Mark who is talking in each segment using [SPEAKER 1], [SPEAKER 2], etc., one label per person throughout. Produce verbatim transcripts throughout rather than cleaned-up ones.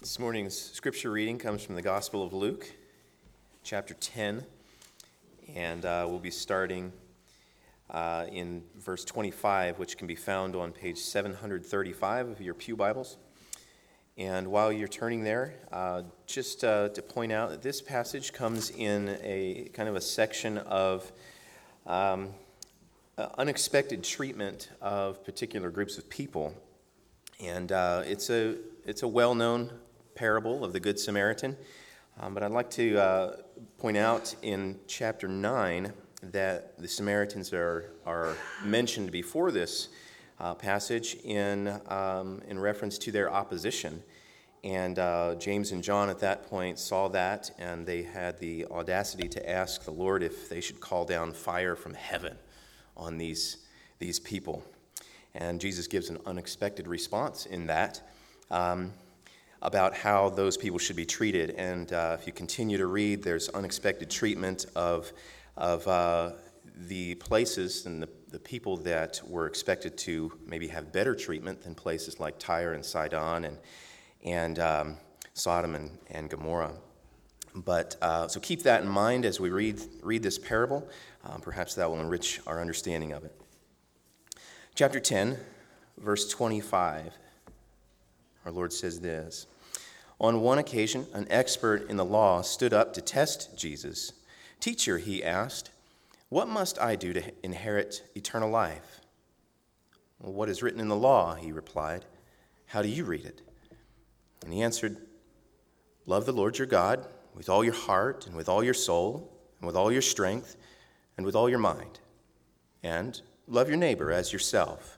[SPEAKER 1] This morning's scripture reading comes from the Gospel of Luke, chapter ten, and uh, we'll be starting uh, in verse twenty-five, which can be found on page seven thirty-five of your pew Bibles. And while you're turning there, uh, just uh, to point out that this passage comes in a kind of a section of um, uh, unexpected treatment of particular groups of people. And uh, it's a it's a well-known parable of the Good Samaritan. Um, but I'd like to uh, point out in chapter nine that the Samaritans are are mentioned before this uh, passage in um, in reference to their opposition. And uh, James and John at that point saw that, and they had the audacity to ask the Lord if they should call down fire from heaven on these these people. And Jesus gives an unexpected response in that um, about how those people should be treated. And uh, if you continue to read, there's unexpected treatment of of uh, the places and the, the people that were expected to maybe have better treatment than places like Tyre and Sidon and and um, Sodom and, and Gomorrah. But uh, so keep that in mind as we read read this parable. Um, perhaps that will enrich our understanding of it. Chapter ten, verse twenty-five, our Lord says this: On one occasion, an expert in the law stood up to test Jesus. "Teacher," he asked, "what must I do to inherit eternal life?" "Well, what is written in the law?" he replied. "How do you read it?" And he answered, "Love the Lord your God with all your heart and with all your soul and with all your strength and with all your mind, and love your neighbor as yourself."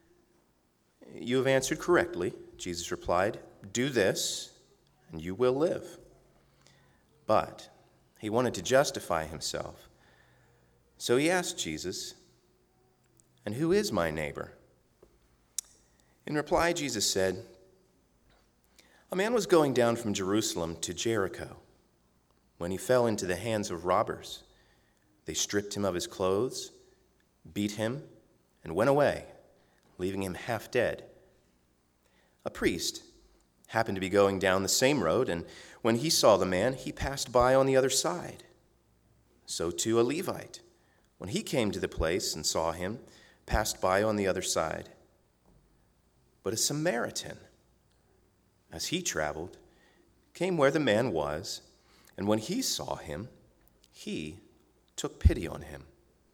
[SPEAKER 1] "You have answered correctly," Jesus replied. "Do this, and you will live." But he wanted to justify himself. So he asked Jesus, "And who is my neighbor?" In reply, Jesus said, "A man was going down from Jerusalem to Jericho when he fell into the hands of robbers. They stripped him of his clothes, beat him, and went away, leaving him half dead. A priest happened to be going down the same road, and when he saw the man, he passed by on the other side. So too a Levite, when he came to the place and saw him, passed by on the other side. But a Samaritan, as he traveled, came where the man was, and when he saw him, he took pity on him.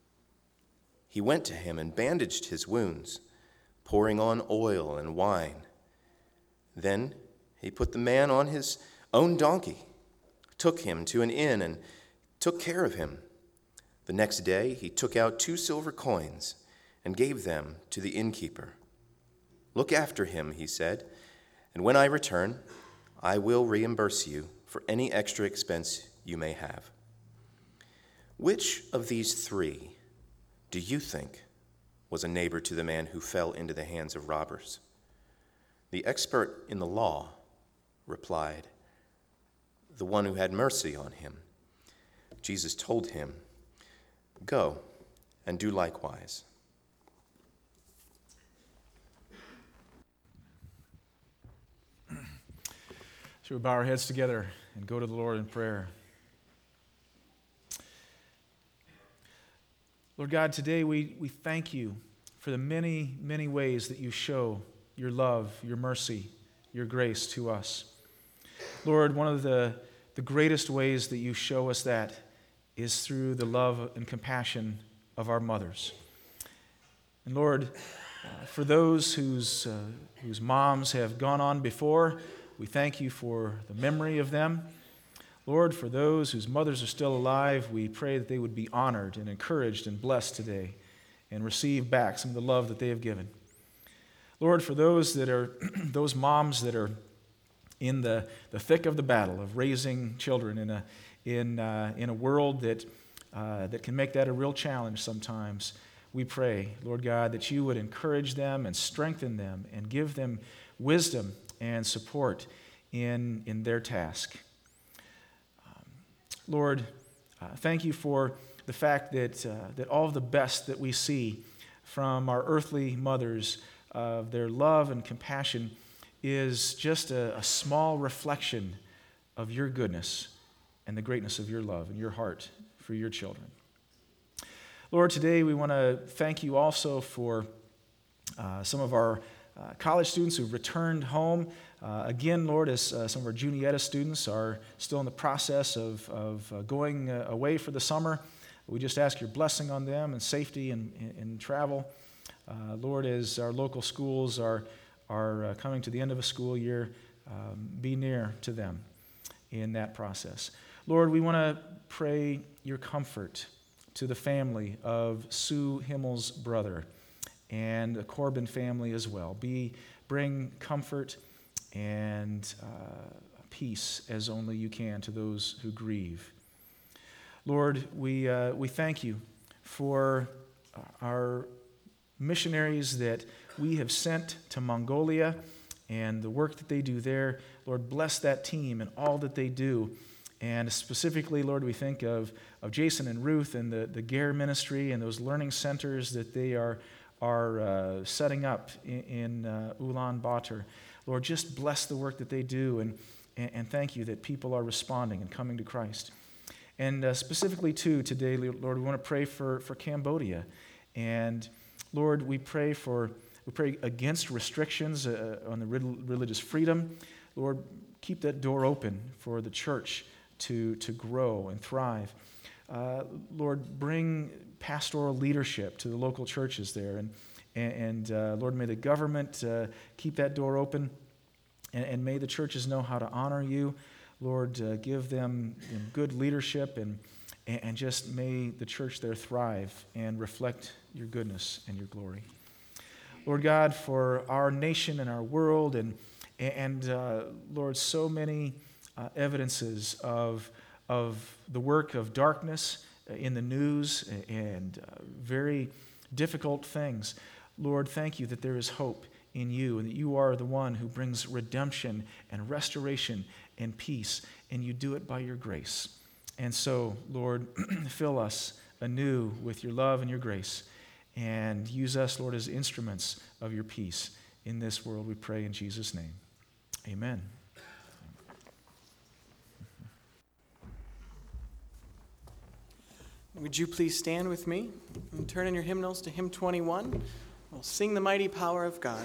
[SPEAKER 1] He went to him and bandaged his wounds, pouring on oil and wine. Then he put the man on his own donkey, took him to an inn, and took care of him. The next day he took out two silver coins and gave them to the innkeeper. 'Look after him,' he said, 'and when I return, I will reimburse you for any extra expense you may have.' Which of these three do you think was a neighbor to the man who fell into the hands of robbers?" The expert in the law replied, "The one who had mercy on him." Jesus told him, "Go and do likewise."
[SPEAKER 2] Should we bow our heads together and go to the Lord in prayer? Lord God, today we, we thank you for the many, many ways that you show your love, your mercy, your grace to us. Lord, one of the, the greatest ways that you show us that is through the love and compassion of our mothers. And Lord, uh, for those whose, uh, whose moms have gone on before, we thank you for the memory of them. Lord, for those whose mothers are still alive, we pray that they would be honored and encouraged and blessed today and receive back some of the love that they have given. Lord, for those that are those moms that are in the, the thick of the battle of raising children in a in uh, in a world that uh, that can make that a real challenge sometimes, we pray, Lord God, that you would encourage them and strengthen them and give them wisdom and support in in their task. Lord, uh, thank you for the fact that uh, that all of the best that we see from our earthly mothers, of uh, their love and compassion, is just a, a small reflection of your goodness and the greatness of your love and your heart for your children. Lord, today we want to thank you also for uh, some of our uh, college students who've returned home. Uh, again, Lord, as uh, some of our Juniata students are still in the process of, of uh, going uh, away for the summer, we just ask your blessing on them and safety and, and travel. Uh, Lord, as our local schools are, are uh, coming to the end of a school year, um, be near to them in that process. Lord, we want to pray your comfort to the family of Sue Himmel's brother and the Corbin family as well. Be, bring comfort and uh, peace as only you can to those who grieve. Lord, we, uh, we thank you for our missionaries that we have sent to Mongolia and the work that they do there. Lord, bless that team and all that they do. And specifically, Lord, we think of, of Jason and Ruth and the, the Gare ministry and those learning centers that they are, are uh, setting up in, in uh, Ulaanbaatar. Lord, just bless the work that they do, and, and, and thank you that people are responding and coming to Christ. And uh, specifically, too, today, Lord, we want to pray for, for Cambodia. And, Lord, we pray for we pray against restrictions uh, on the religious freedom. Lord, keep that door open for the church to, to grow and thrive. Uh, Lord, bring pastoral leadership to the local churches there. And, and uh, Lord, may the government uh, keep that door open, and, and may the churches know how to honor you. Lord, uh, give them you know, good leadership, and, and just may the church there thrive and reflect your goodness and your glory. Lord God, for our nation and our world, and, and uh, Lord, so many uh, evidences of, of the work of darkness in the news and uh, very difficult things. Lord, thank you that there is hope in you, and that you are the one who brings redemption and restoration and peace, and you do it by your grace. And so, Lord, fill us anew with your love and your grace, and use us, Lord, as instruments of your peace in this world, we pray in Jesus' name. Amen.
[SPEAKER 3] Would you please stand with me and turn in your hymnals to hymn twenty-one? We'll sing the mighty power of God.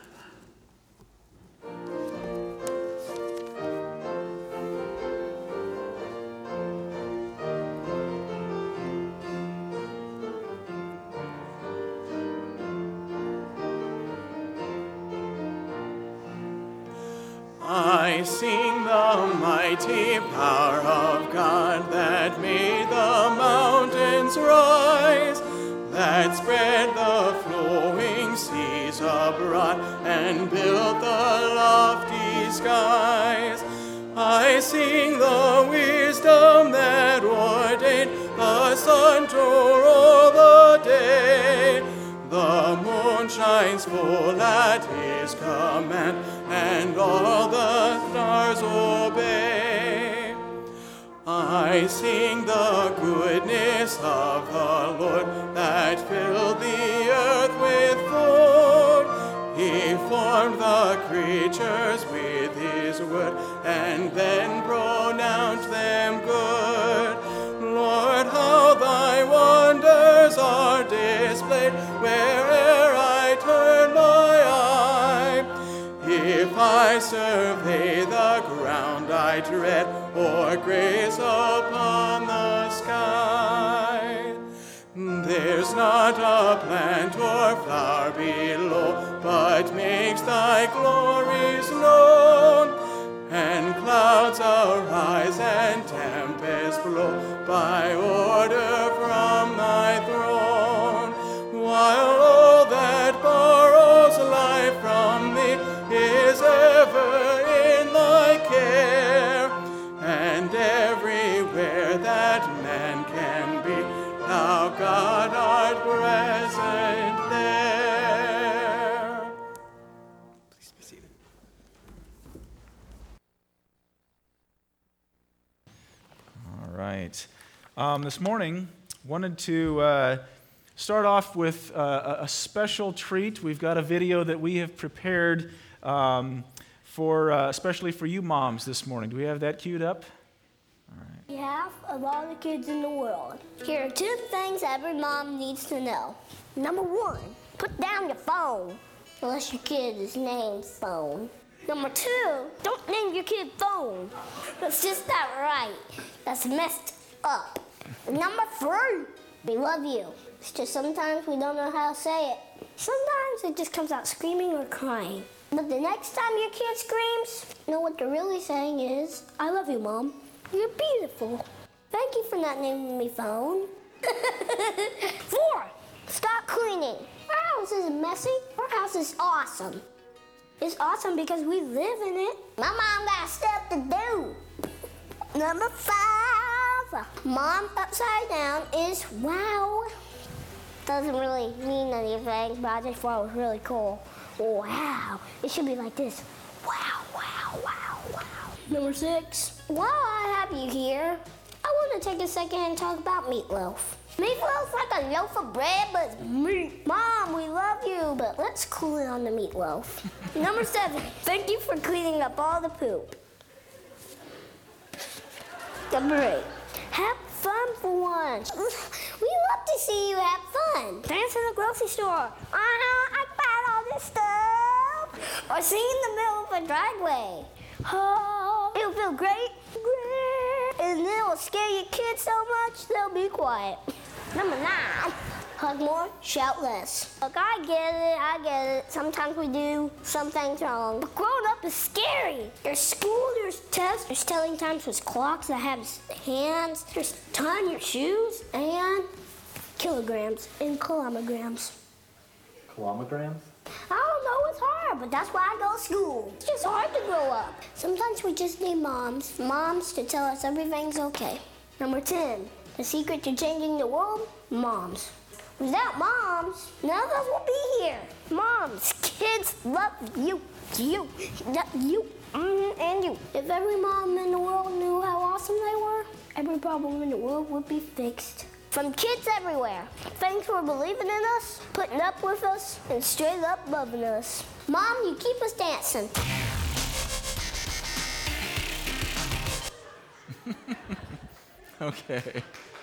[SPEAKER 3] I sing the mighty power of God that made the mountains rise, that spread the flowing seas abroad and built the lofty skies. I sing the wisdom that ordained the sun to rule the day. The moon shines full at his command, and all the stars obey. I sing the goodness of the Lord that filled the earth with food. He formed the creatures with his word, and then pronounced them good. Lord, how thy wonders are displayed where'er I turn my eye. If I survey the ground I tread, or graze upon the sky, there's not a plant or flower below, but makes thy glories known. And clouds arise and tempests blow by order from thy throne, while all that borrows life from thee is ever in thy care. And everywhere that man can be, thou God art present there. Please be seated.
[SPEAKER 2] All right. Um, this morning, wanted to uh, start off with uh, a special treat. We've got a video that we have prepared um, for uh, especially for you moms this morning. Do we have that queued up?
[SPEAKER 4] Behalf of all the kids in the world, here are two things every mom needs to know. Number one, put down your phone, unless your kid is named Phone. Number two, don't name your kid Phone. That's just not right. That's messed up. Number three, we love you. It's just sometimes we don't know how to say it. Sometimes it just comes out screaming or crying. But the next time your kid screams, you know what they're really saying is, I love you, Mom. You're beautiful. Thank you for not naming me Phone. Four, stop cleaning. Our house isn't messy. Our house is awesome. It's awesome because we live in it. My mom got stuff to do. Number five, Mom upside down is wow. Doesn't really mean anything, but I just thought it was really cool. Wow. It should be like this. Wow, wow, wow, wow. Number six, while I have you here, I want to take a second and talk about meatloaf. Meatloaf's like a loaf of bread, but it's meat. Mom, we love you, but let's cool it on the meatloaf. Number seven, thank you for cleaning up all the poop. Number eight, have fun for once. We love to see you have fun. Dance in the grocery store. Uh-huh, I bought all this stuff. Or sing in the middle of a driveway. Oh, it'll feel great, great. And then it'll scare your kids so much, they'll be quiet. Number nine, hug more, shout less. Look, I get it, I get it. Sometimes we do some things wrong. But growing up is scary. There's school, there's tests, there's telling times, there's clocks that have hands, there's tying your shoes, and kilograms and kilograms.
[SPEAKER 2] Kilograms?
[SPEAKER 4] I don't know, it's hard, but that's why I go to school. It's just hard to grow up. Sometimes we just need moms, moms to tell us everything's okay. Number ten, the secret to changing the world, moms. Without moms, none of us will be here. Moms, kids love you, you, you, mm, and you. If every mom in the world knew how awesome they were, every problem in the world would be fixed. From kids everywhere, thanks for believing in us, putting up with us, and straight up loving us. Mom, you keep us dancing.
[SPEAKER 2] Okay.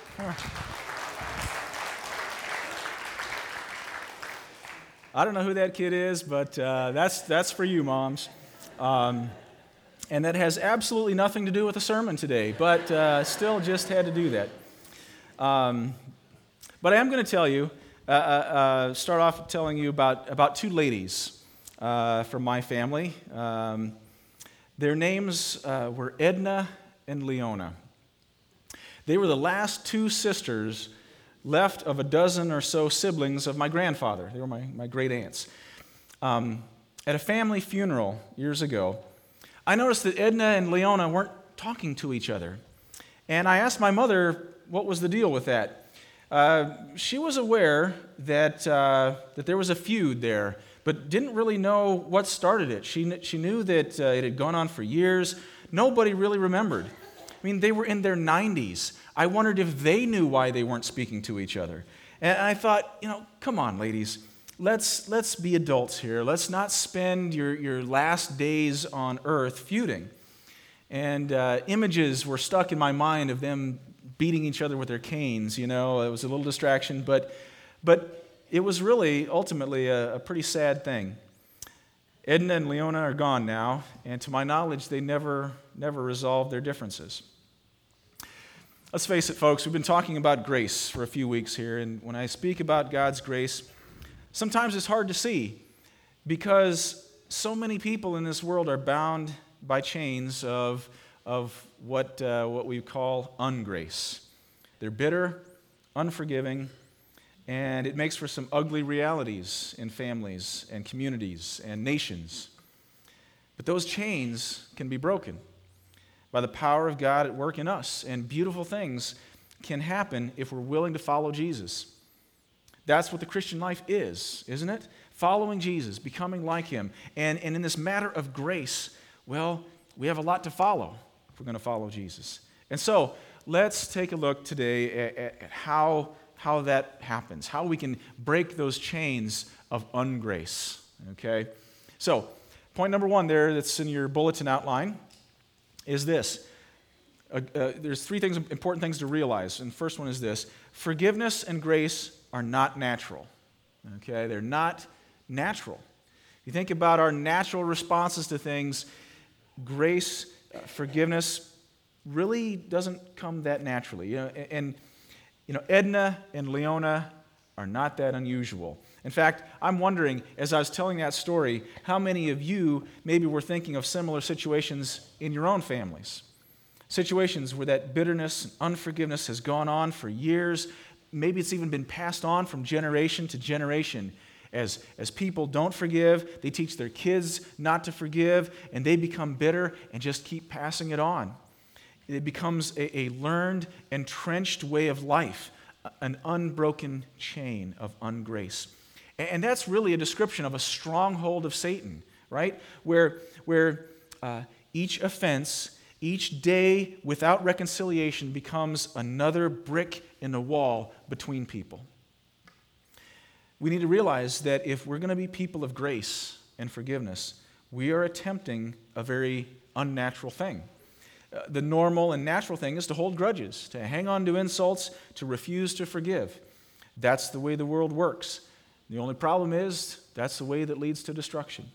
[SPEAKER 2] I don't know who that kid is, but uh, that's that's for you, moms. Um, and that has absolutely nothing to do with the sermon today, but uh, still just had to do that. Um, but I am going to tell you, uh, uh, start off telling you about, about two ladies uh, from my family. Um, their names uh, were Edna and Leona. They were the last two sisters left of a dozen or so siblings of my grandfather. They were my, my great aunts. Um, at a family funeral years ago, I noticed that Edna and Leona weren't talking to each other. And I asked my mother, what was the deal with that? Uh, she was aware that, uh, that there was a feud there, but didn't really know what started it. She, she knew that uh, it had gone on for years. Nobody really remembered. I mean, they were in their nineties. I wondered if they knew why they weren't speaking to each other. And I thought, you know, come on, ladies. Let's, let's be adults here. Let's not spend your, your last days on earth feuding. And uh, images were stuck in my mind of them beating each other with their canes, you know. It was a little distraction, but, but it was really ultimately a, a pretty sad thing. Edna and Leona are gone now, and to my knowledge, they never, never resolved their differences. Let's face it, folks, we've been talking about grace for a few weeks here, and when I speak about God's grace, sometimes it's hard to see because so many people in this world are bound by chains of, of what, uh, what we call ungrace. They're bitter, unforgiving, and it makes for some ugly realities in families and communities and nations. But those chains can be broken by the power of God at work in us, and beautiful things can happen if we're willing to follow Jesus. That's what the Christian life is, isn't it? Following Jesus, becoming like Him. And, and in this matter of grace, well, we have a lot to follow if we're going to follow Jesus. And so, let's take a look today at, at, at how, how that happens, how we can break those chains of ungrace, okay? So, point number one there that's in your bulletin outline is this. Uh, uh, there's three things, important things to realize. And the first one is this. Forgiveness and grace are not natural. Okay? They're not natural. If you think about our natural responses to things, grace, uh, forgiveness really doesn't come that naturally. You know, and, and you know, Edna and Leona are not that unusual. In fact, I'm wondering, as I was telling that story, how many of you maybe were thinking of similar situations in your own families? Situations where that bitterness and unforgiveness has gone on for years. Maybe it's even been passed on from generation to generation. As, as people don't forgive, they teach their kids not to forgive, and they become bitter and just keep passing it on. It becomes a, a learned, entrenched way of life, an unbroken chain of ungrace. And that's really a description of a stronghold of Satan, right? Where, where uh, each offense, each day without reconciliation becomes another brick in the wall between people. We need to realize that if we're going to be people of grace and forgiveness, we are attempting a very unnatural thing. Uh, the normal and natural thing is to hold grudges, to hang on to insults, to refuse to forgive. That's the way the world works. The only problem is that's the way that leads to destruction.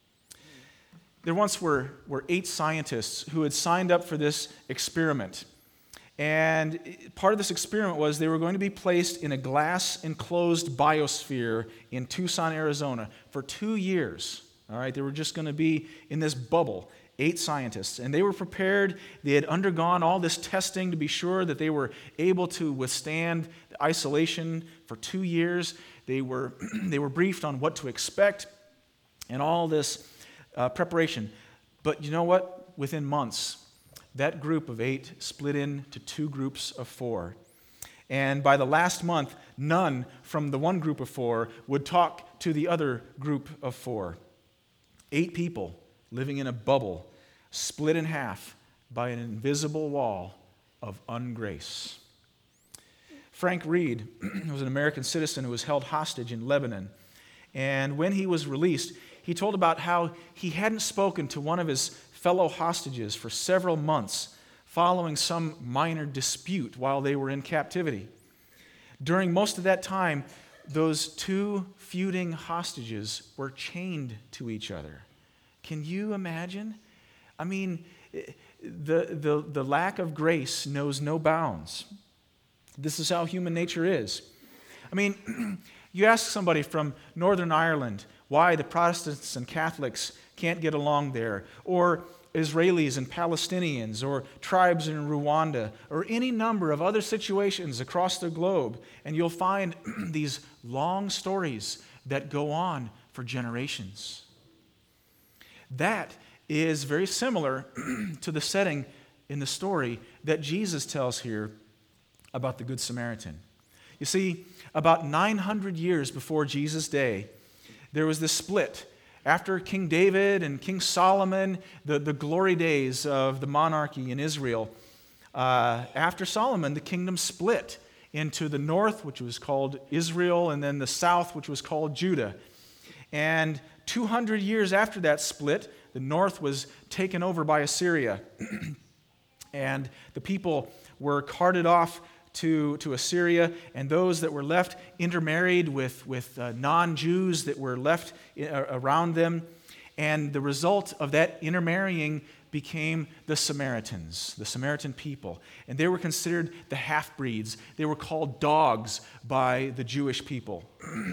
[SPEAKER 2] There once were, were eight scientists who had signed up for this experiment. And part of this experiment was they were going to be placed in a glass-enclosed biosphere in Tucson, Arizona for two years. All right, they were just going to be in this bubble, eight scientists. And they were prepared. They had undergone all this testing to be sure that they were able to withstand isolation for two years. They were, they were briefed on what to expect and all this uh, preparation. But you know what? Within months, that group of eight split into two groups of four. And by the last month, none from the one group of four would talk to the other group of four. Eight people living in a bubble, split in half by an invisible wall of ungrace. Frank Reed was an American citizen who was held hostage in Lebanon. And when he was released, he told about how he hadn't spoken to one of his fellow hostages for several months following some minor dispute while they were in captivity. During most of that time, those two feuding hostages were chained to each other. Can you imagine? I mean, the, the, the lack of grace knows no bounds. This is how human nature is. I mean, you ask somebody from Northern Ireland why the Protestants and Catholics can't get along there, or Israelis and Palestinians, or tribes in Rwanda, or any number of other situations across the globe, and you'll find these long stories that go on for generations. That is very similar to the setting in the story that Jesus tells here about the Good Samaritan. You see, about nine hundred years before Jesus' day, there was this split. After King David and King Solomon, the, the glory days of the monarchy in Israel, uh, after Solomon, the kingdom split into the north, which was called Israel, and then the south, which was called Judah. And two hundred years after that split, the north was taken over by Assyria. And the people were carted off to, to Assyria, and those that were left intermarried with, with uh, non-Jews that were left I- around them. And the result of that intermarrying became the Samaritans, the Samaritan people. And they were considered the half-breeds. They were called dogs by the Jewish people.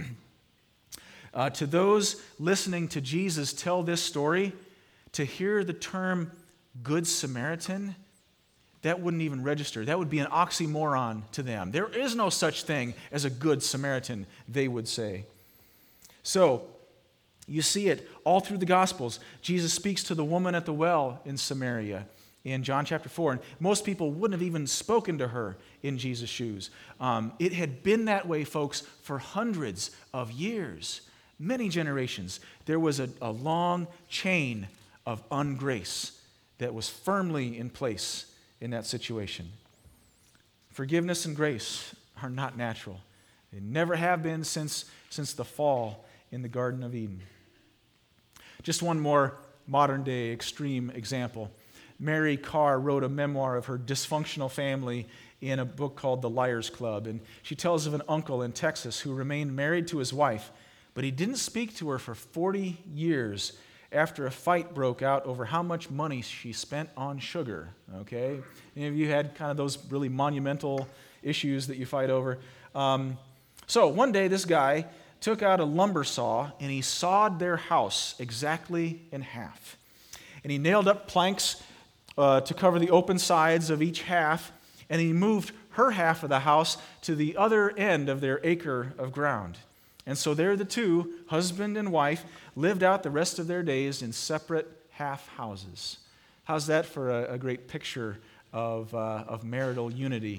[SPEAKER 2] uh, to those listening to Jesus tell this story, to hear the term Good Samaritan, that wouldn't even register. That would be an oxymoron to them. There is no such thing as a good Samaritan, they would say. So, you see it all through the Gospels. Jesus speaks to the woman at the well in Samaria in John chapter four. And most people wouldn't have even spoken to her in Jesus' shoes. Um, it had been that way, folks, for hundreds of years, many generations. There was a, a long chain of ungrace that was firmly in place in that situation. Forgiveness and grace are not natural. They never have been since, since the fall in the Garden of Eden. Just one more modern-day extreme example. Mary Carr wrote a memoir of her dysfunctional family in a book called The Liars Club. And she tells of an uncle in Texas who remained married to his wife, but he didn't speak to her for forty years after a fight broke out over how much money she spent on sugar. Okay? Any of you had kind of those really monumental issues that you fight over? Um, so one day this guy took out a lumber saw and he sawed their house exactly in half. And he nailed up planks uh, to cover the open sides of each half, and he moved her half of the house to the other end of their acre of ground. And so there the two, husband and wife, lived out the rest of their days in separate half houses. How's that for a, a great picture of, uh, of marital unity?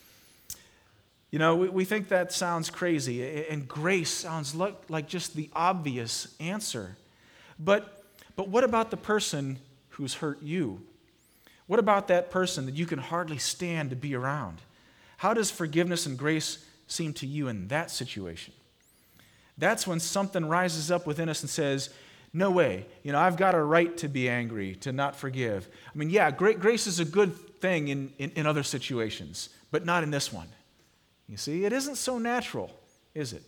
[SPEAKER 2] You know, we, we think that sounds crazy, and grace sounds like, like just the obvious answer. But, but what about the person who's hurt you? What about that person that you can hardly stand to be around? How does forgiveness and grace seem to you in that situation? That's when something rises up within us and says, no way, you know, I've got a right to be angry, to not forgive. I mean, yeah, great grace is a good thing in, in, in other situations, but not in this one. You see, it isn't so natural, is it?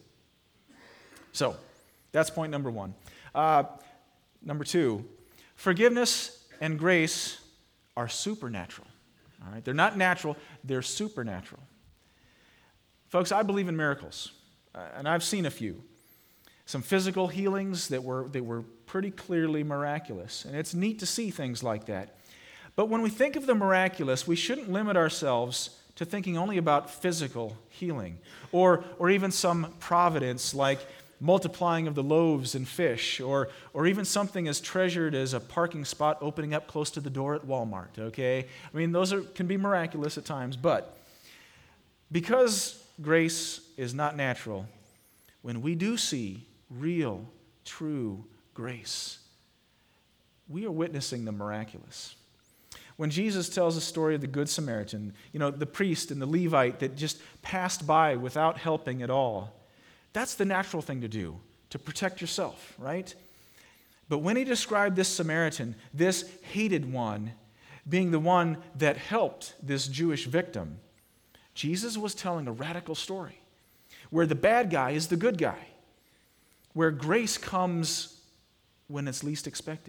[SPEAKER 2] So, that's point number one. Uh, number two, forgiveness and grace are supernatural. All right? They're not natural, they're supernatural. Folks, I believe in miracles, uh, and I've seen a few. Some physical healings that were, that were pretty clearly miraculous, and it's neat to see things like that. But when we think of the miraculous, we shouldn't limit ourselves to thinking only about physical healing, or, or even some providence like multiplying of the loaves and fish, or, or even something as treasured as a parking spot opening up close to the door at Walmart, okay? I mean, those are, can be miraculous at times, but because grace is not natural, when we do see real, true grace, we are witnessing the miraculous. When Jesus tells the story of the Good Samaritan, you know, the priest and the Levite that just passed by without helping at all, that's the natural thing to do, to protect yourself, right? But when he described this Samaritan, this hated one, being the one that helped this Jewish victim, Jesus was telling a radical story where the bad guy is the good guy, where grace comes when it's least expected.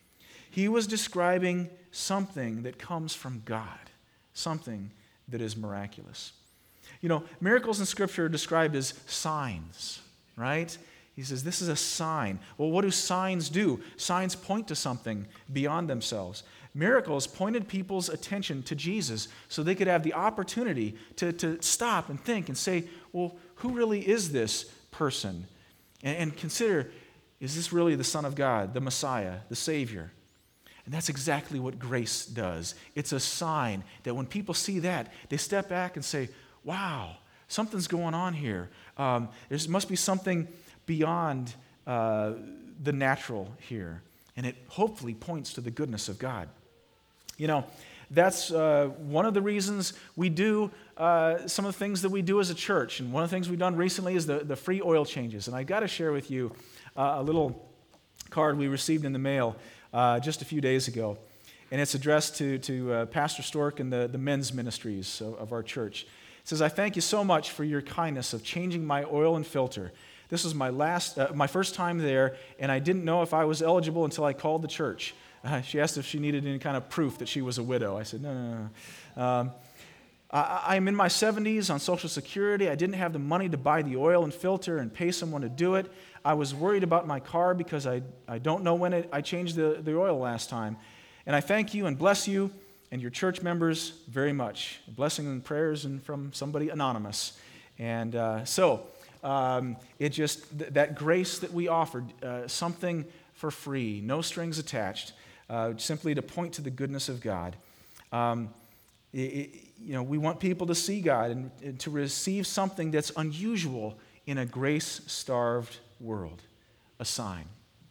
[SPEAKER 2] He was describing something that comes from God, something that is miraculous. You know, miracles in Scripture are described as signs, right? He says, this is a sign. Well, what do signs do? Signs point to something beyond themselves. Miracles pointed people's attention to Jesus so they could have the opportunity to, to stop and think and say, well, who really is this person? And, and consider, is this really the Son of God, the Messiah, the Savior? And that's exactly what grace does. It's a sign that when people see that, they step back and say, wow, something's going on here. Um, there must be something beyond uh, the natural here. And it hopefully points to the goodness of God. You know, that's uh, one of the reasons we do uh, some of the things that we do as a church. And one of the things we've done recently is the, the free oil changes. And I've got to share with you uh, a little card we received in the mail uh, just a few days ago. And it's addressed to, to uh, Pastor Stork and the, the men's ministries of, of our church. It says, I thank you so much for your kindness of changing my oil and filter. This was my last, uh, my first time there, and I didn't know if I was eligible until I called the church. Uh, she asked if she needed any kind of proof that she was a widow. I said, no, no, no. Um, I, I'm in my seventies on Social Security. I didn't have the money to buy the oil and filter and pay someone to do it. I was worried about my car because I, I don't know when it, I changed the, the oil last time. And I thank you and bless you and your church members very much. A blessing and prayers and from somebody anonymous. And uh, so um, it just, th- that grace that we offered, uh, something for free, no strings attached, uh, simply to point to the goodness of God. Um, it, it, you know, we want people to see God and, and to receive something that's unusual in a grace-starved world, a sign.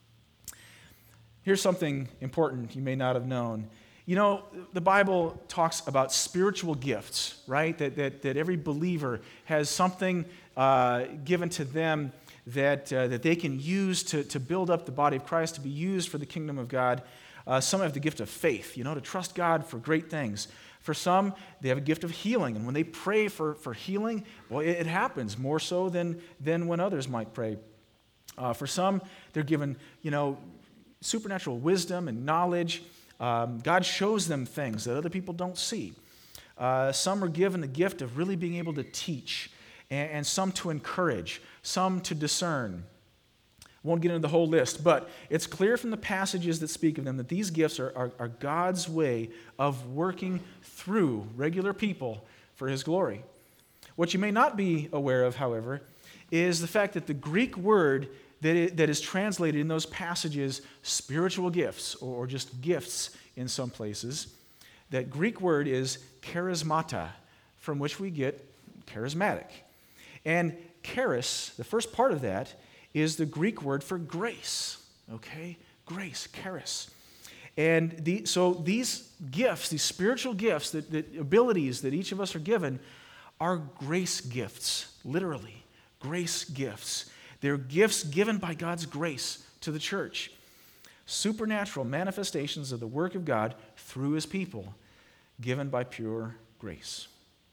[SPEAKER 2] Here's something important you may not have known. You know, the Bible talks about spiritual gifts, right? That, that, that every believer has something uh, given to them that, uh, that they can use to, to build up the body of Christ, to be used for the kingdom of God. Uh, some have the gift of faith, you know, to trust God for great things. For some, they have a gift of healing, and when they pray for, for healing, well, it, it happens more so than, than when others might pray. Uh, for some, they're given, you know, supernatural wisdom and knowledge. Um, God shows them things that other people don't see. Uh, some are given the gift of really being able to teach, and, and some to encourage, some to discern. Won't get into the whole list, but it's clear from the passages that speak of them that these gifts are, are, are God's way of working through regular people for His glory. What you may not be aware of, however, is the fact that the Greek word that, it, that is translated in those passages, spiritual gifts, or, or just gifts in some places, that Greek word is charismata, from which we get charismatic. And charis, the first part of that, is the Greek word for grace, okay? Grace, charis. And the, so these gifts, these spiritual gifts, the, the abilities that each of us are given, are grace gifts, literally, grace gifts. They're gifts given by God's grace to the church. Supernatural manifestations of the work of God through His people, given by pure grace.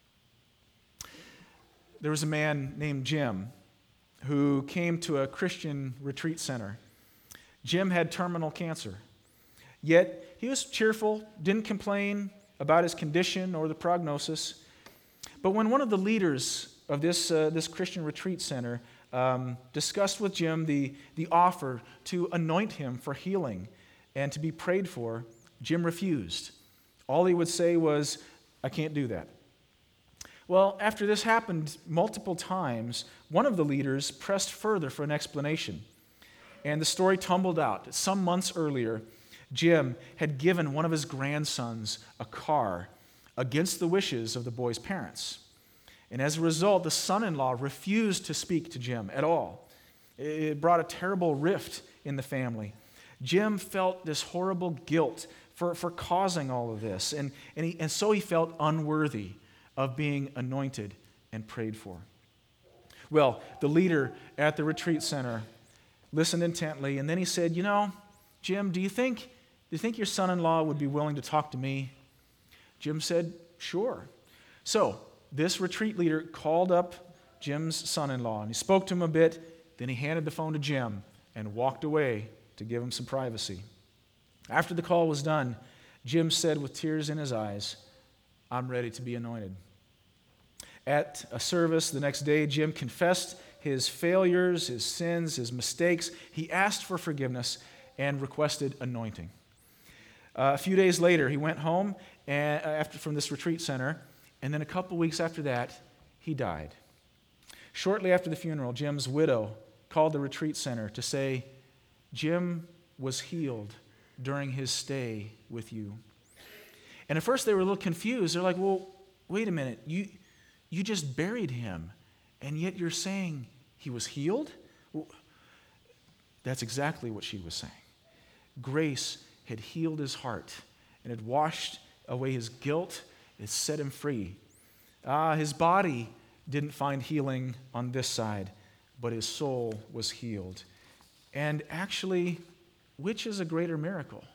[SPEAKER 2] There was a man named Jim who came to a Christian retreat center. Jim had terminal cancer, yet he was cheerful, didn't complain about his condition or the prognosis. But when one of the leaders of this, uh, this Christian retreat center um, discussed with Jim the, the offer to anoint him for healing and to be prayed for, Jim refused. All he would say was, "I can't do that." Well, after this happened multiple times, one of the leaders pressed further for an explanation. And the story tumbled out. Some months earlier, Jim had given one of his grandsons a car against the wishes of the boy's parents. And as a result, the son-in-law refused to speak to Jim at all. It brought a terrible rift in the family. Jim felt this horrible guilt for, for causing all of this, and, and, he, and so he felt unworthy of being anointed and prayed for. Well, the leader at the retreat center listened intently, and then he said, "You know, Jim, do you think, do you think your son-in-law would be willing to talk to me?" Jim said, "Sure." So this retreat leader called up Jim's son-in-law, and he spoke to him a bit, then he handed the phone to Jim and walked away to give him some privacy. After the call was done, Jim said with tears in his eyes, "I'm ready to be anointed." At a service the next day, Jim confessed his failures, his sins, his mistakes. He asked for forgiveness and requested anointing. Uh, a few days later, he went home and, uh, after, from this retreat center, and then a couple weeks after that, he died. Shortly after the funeral, Jim's widow called the retreat center to say, "Jim was healed during his stay with you." And at first they were a little confused. They're like, "Well, wait a minute. You, you just buried him, and yet you're saying he was healed?" Well, that's exactly what she was saying. Grace had healed his heart and had washed away his guilt. It set him free. Ah, his body didn't find healing on this side, but his soul was healed. And actually, which is a greater miracle?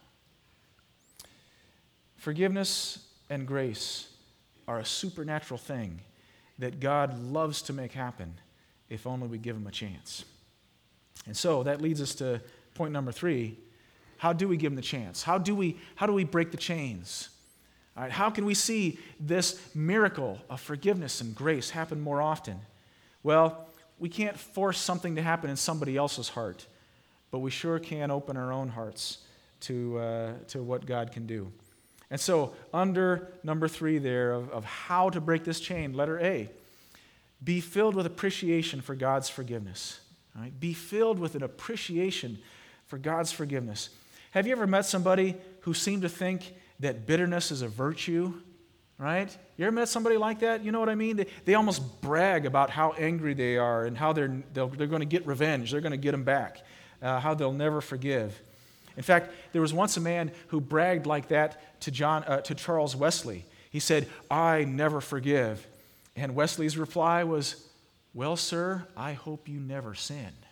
[SPEAKER 2] Forgiveness and grace are a supernatural thing that God loves to make happen if only we give Him a chance. And so that leads us to point number three. How do we give Him the chance? How do we, how do we break the chains? All right, how can we see this miracle of forgiveness and grace happen more often? Well, we can't force something to happen in somebody else's heart, but we sure can open our own hearts to, uh, to what God can do. And so, under number three there of, of how to break this chain, letter A, be filled with appreciation for God's forgiveness. All right? Be filled with an appreciation for God's forgiveness. Have you ever met somebody who seemed to think that bitterness is a virtue? Right? You ever met somebody like that? You know what I mean? They, they almost brag about how angry they are and how they're, they're going to get revenge. They're going to get them back. Uh, how they'll never forgive. In fact, there was once a man who bragged like that to John, uh, to Charles Wesley. He said, "I never forgive." And Wesley's reply was, "Well, sir, I hope you never sin."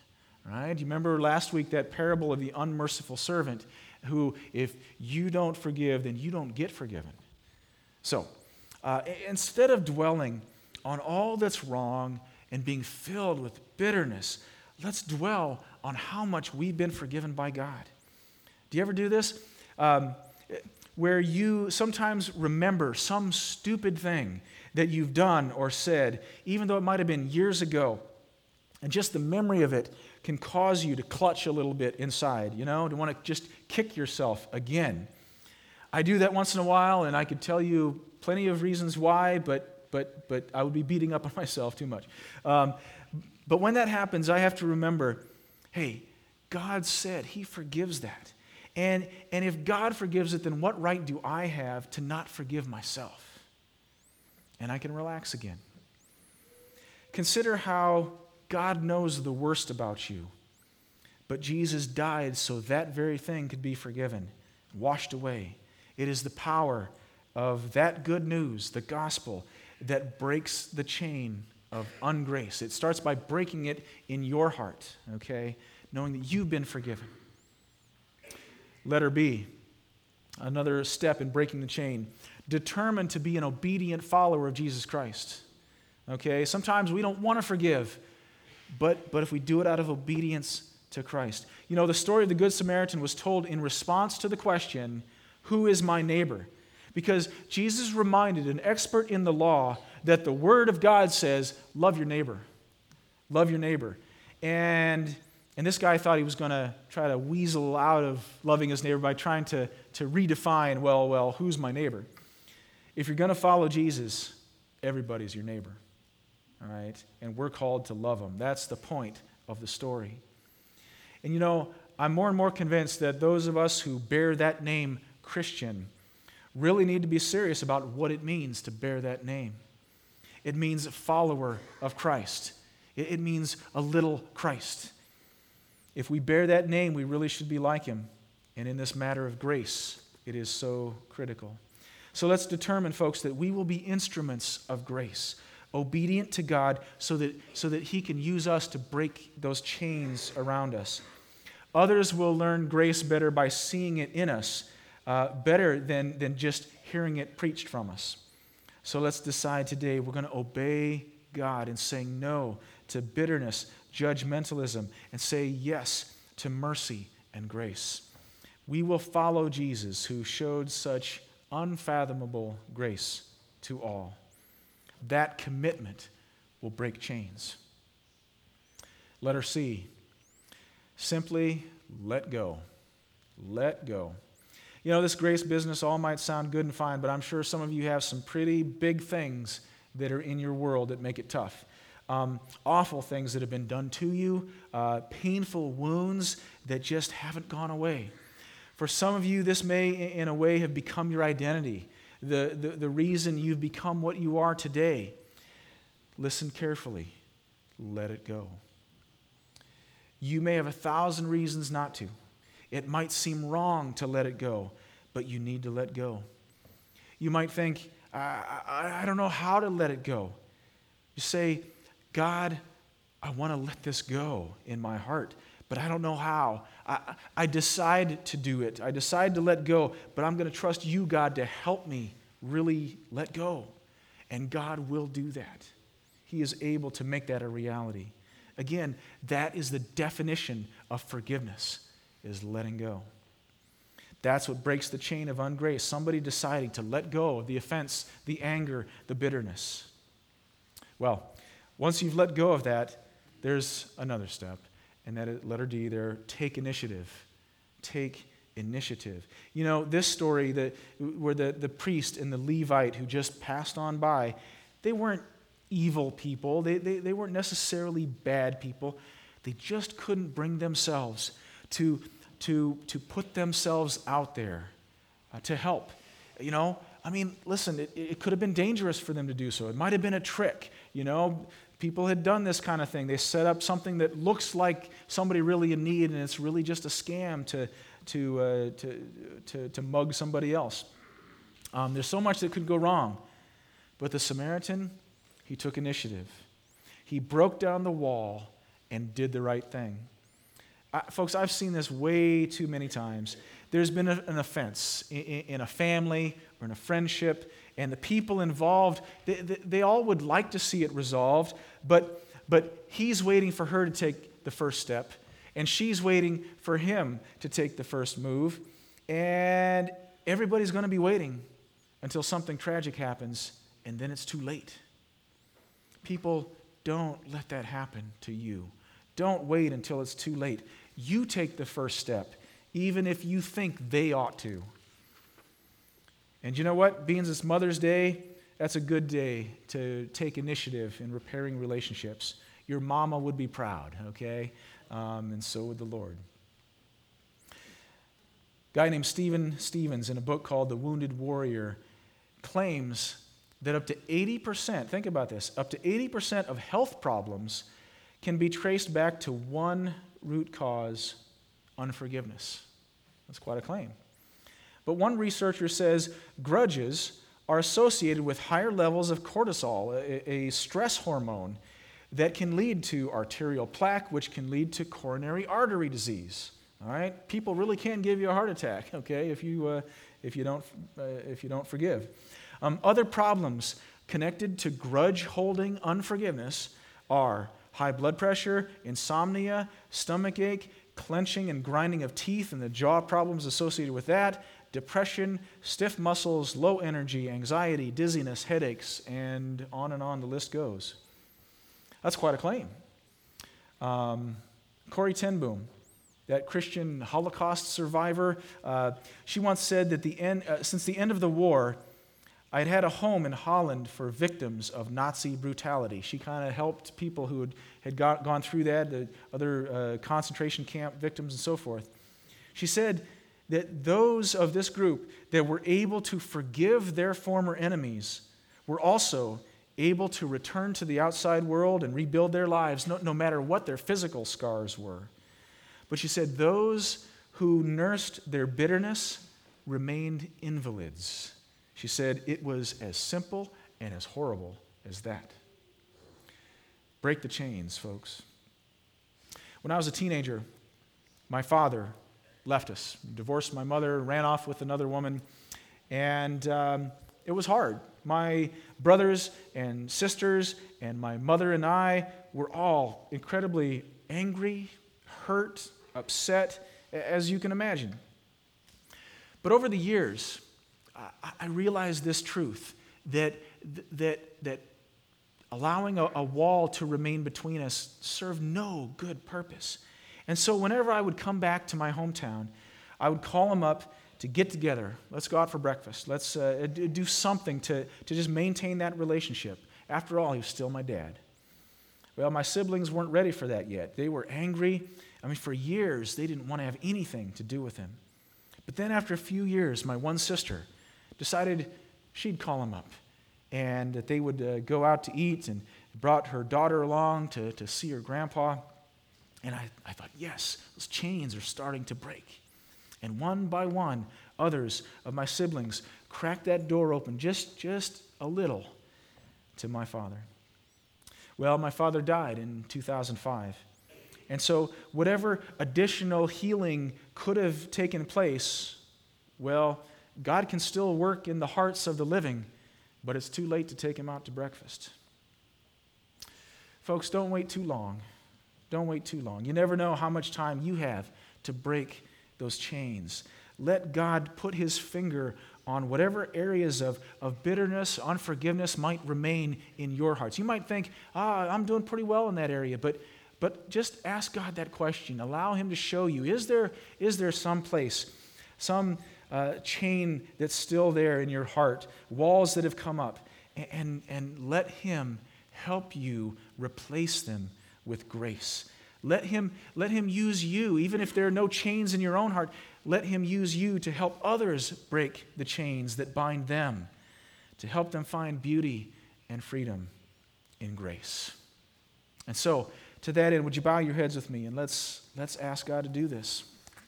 [SPEAKER 2] All right? You remember last week that parable of the unmerciful servant who, if you don't forgive, then you don't get forgiven. So, uh, instead of dwelling on all that's wrong and being filled with bitterness, let's dwell on how much we've been forgiven by God. Do you ever do this? Um, where you sometimes remember some stupid thing that you've done or said, even though it might have been years ago, and just the memory of it can cause you to clutch a little bit inside, you know, to want to just kick yourself again. I do that once in a while, and I could tell you plenty of reasons why, but but but I would be beating up on myself too much. Um, but when that happens, I have to remember, hey, God said He forgives that. And, and if God forgives it, then what right do I have to not forgive myself? And I can relax again. Consider how God knows the worst about you, but Jesus died so that very thing could be forgiven, washed away. It is the power of that good news, the gospel, that breaks the chain of ungrace. It starts by breaking it in your heart, okay? Knowing that you've been forgiven. Letter B, another step in breaking the chain. Determined to be an obedient follower of Jesus Christ. Okay, sometimes we don't want to forgive, but, but if we do it out of obedience to Christ. You know, the story of the Good Samaritan was told in response to the question, who is my neighbor? Because Jesus reminded an expert in the law that the Word of God says, love your neighbor. Love your neighbor. And, and this guy thought he was going to try to weasel out of loving his neighbor by trying to, to redefine, well, well, who's my neighbor? If you're going to follow Jesus, everybody's your neighbor. All right? And we're called to love them. That's the point of the story. And you know, I'm more and more convinced that those of us who bear that name Christian really need to be serious about what it means to bear that name. It means a follower of Christ. It, it means a little Christ. If we bear that name, we really should be like Him. And in this matter of grace, it is so critical. So let's determine, folks, that we will be instruments of grace, obedient to God so that, so that He can use us to break those chains around us. Others will learn grace better by seeing it in us, uh, better than, than just hearing it preached from us. So let's decide today we're going to obey God in saying no to bitterness, judgmentalism, and say yes to mercy and grace. We will follow Jesus, who showed such unfathomable grace to all. That commitment will break chains. Letter C, simply let go. Let go. You know, this grace business all might sound good and fine, but I'm sure some of you have some pretty big things that are in your world that make it tough. Um, awful things that have been done to you, uh, painful wounds that just haven't gone away. For some of you, this may, in a way, have become your identity, the, the, the reason you've become what you are today. Listen carefully. Let it go. You may have a thousand reasons not to. It might seem wrong to let it go, but you need to let go. You might think, I, I, I don't know how to let it go. You say, God, I want to let this go in my heart, but I don't know how. I, I decide to do it. I decide to let go, but I'm going to trust you, God, to help me really let go. And God will do that. He is able to make that a reality. Again, that is the definition of forgiveness, is letting go. That's what breaks the chain of ungrace. Somebody deciding to let go of the offense, the anger, the bitterness. Well, once you've let go of that, there's another step. And that is letter D there, take initiative. Take initiative. You know, this story that where the, the priest and the Levite who just passed on by, they weren't evil people. They, they, they weren't necessarily bad people. They just couldn't bring themselves to, to, to put themselves out there uh, to help. You know, I mean, listen, it, it could have been dangerous for them to do so. It might have been a trick, you know. People had done this kind of thing. They set up something that looks like somebody really in need, and it's really just a scam to to uh, to, to to mug somebody else. Um, there's so much that could go wrong. But the Samaritan, he took initiative. He broke down the wall and did the right thing. I, folks, I've seen this way too many times. There's been a, an offense in, in a family or in a friendship, and the people involved, they, they, they all would like to see it resolved, but, but he's waiting for her to take the first step, and she's waiting for him to take the first move, and everybody's going to be waiting until something tragic happens, and then it's too late. People, don't let that happen to you. Don't wait until it's too late. You take the first step, even if you think they ought to. And you know what? Being it's Mother's Day, that's a good day to take initiative in repairing relationships. Your mama would be proud, okay? Um, and so would the Lord. A guy named Stephen Stevens, in a book called The Wounded Warrior, claims that up to eighty percent, think about this, up to eighty percent of health problems can be traced back to one root cause: unforgiveness. That's quite a claim. But one researcher says grudges are associated with higher levels of cortisol, a, a stress hormone that can lead to arterial plaque, which can lead to coronary artery disease. All right, people really can give you a heart attack, okay, if you uh, if you don't uh, if you don't forgive. Um, other problems connected to grudge holding unforgiveness are high blood pressure, insomnia, stomach ache, clenching and grinding of teeth and the jaw problems associated with that, depression, stiff muscles, low energy, anxiety, dizziness, headaches, and on and on the list goes. That's quite a claim. Um, Corrie ten Boom, that Christian Holocaust survivor, uh, she once said that the end, uh, since the end of the war, I had had a home in Holland for victims of Nazi brutality. She kind of helped people who had, had got, gone through that, the other uh, concentration camp victims and so forth. She said that those of this group that were able to forgive their former enemies were also able to return to the outside world and rebuild their lives, no, no matter what their physical scars were. But she said those who nursed their bitterness remained invalids. She said it was as simple and as horrible as that. Break the chains, folks. When I was a teenager, my father left us, divorced my mother, ran off with another woman, and um, it was hard. My brothers and sisters and my mother and I were all incredibly angry, hurt, upset, as you can imagine. But over the years, I realized this truth, that, that, that allowing a, a wall to remain between us served no good purpose. And so whenever I would come back to my hometown, I would call him up to get together. Let's go out for breakfast. Let's uh, do something to, to just maintain that relationship. After all, he was still my dad. Well, my siblings weren't ready for that yet. They were angry. I mean, for years, they didn't want to have anything to do with him. But then after a few years, my one sister decided she'd call him up and that they would uh, go out to eat, and brought her daughter along to, to see her grandpa. And I, I thought, yes, those chains are starting to break. And one by one, others of my siblings cracked that door open just, just a little to my father. Well, my father died in two thousand five. And so whatever additional healing could have taken place, well, God can still work in the hearts of the living, but it's too late to take him out to breakfast. Folks, don't wait too long. Don't wait too long. You never know how much time you have to break those chains. Let God put his finger on whatever areas of, of bitterness, unforgiveness might remain in your hearts. You might think, ah, I'm doing pretty well in that area, but, but just ask God that question. Allow him to show you, is there, is there some place, some Uh, chain that's still there in your heart, walls that have come up, and, and, and let him help you replace them with grace. Let him, let him use you, even if there are no chains in your own heart, let him use you to help others break the chains that bind them, to help them find beauty and freedom in grace. And so, to that end, would you bow your heads with me, and let's, let's ask God to do this.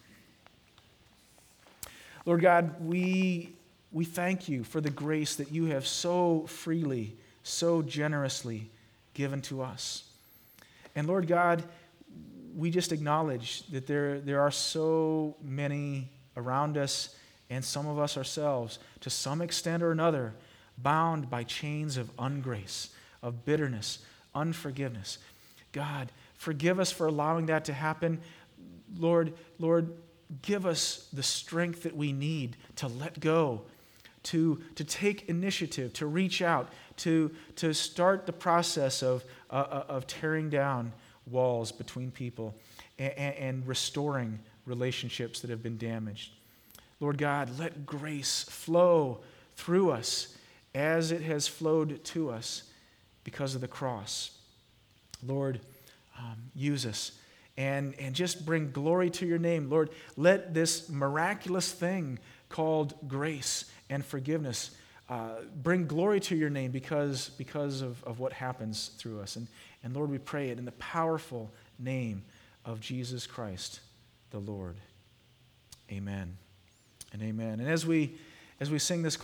[SPEAKER 2] Lord God, we, we thank you for the grace that you have so freely, so generously given to us. And Lord God, we just acknowledge that there, there are so many around us, and some of us ourselves, to some extent or another, bound by chains of ungrace, of bitterness, unforgiveness. God, forgive us for allowing that to happen. Lord, Lord, give us the strength that we need to let go, to, to take initiative, to reach out, to, to start the process of, uh, of tearing down walls between people and, and restoring relationships that have been damaged. Lord God, let grace flow through us as it has flowed to us because of the cross. Lord, um, use us and, and just bring glory to your name. Lord, let this miraculous thing called grace and forgiveness uh, bring glory to your name because, because of, of what happens through us. And, and Lord, we pray it in the powerful name of Jesus Christ, the Lord. Amen and amen. And as we as we sing this